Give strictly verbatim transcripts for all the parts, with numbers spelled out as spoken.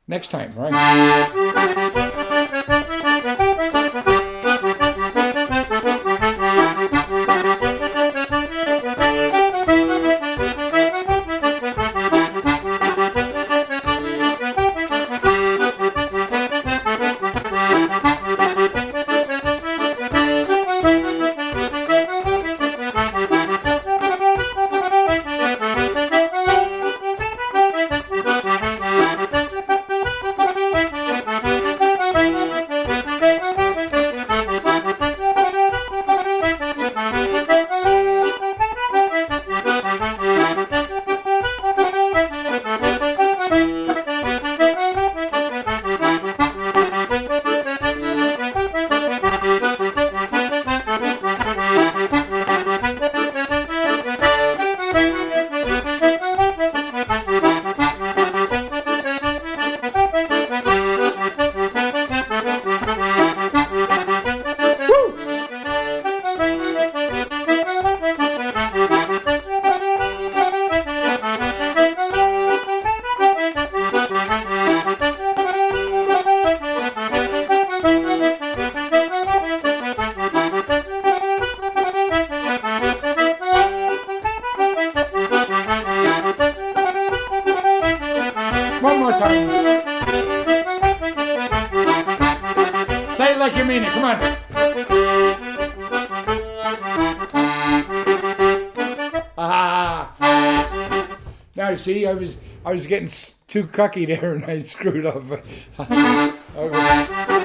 next time, right? One more time. Say it like you mean it. Come on. Ah. Now you see, I was I was getting too cocky there, and I screwed up. Over.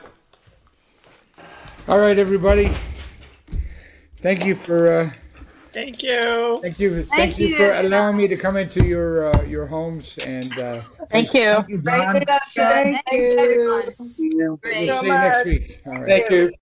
All right, everybody. Thank you for uh, Thank you. Thank you. Thank, Thank you, you. for allowing me to come into your uh, your homes, and uh, Thank you. Thank you, Don. Thank you, everyone. we'll Great. see you so next much. week. All right. Thank you.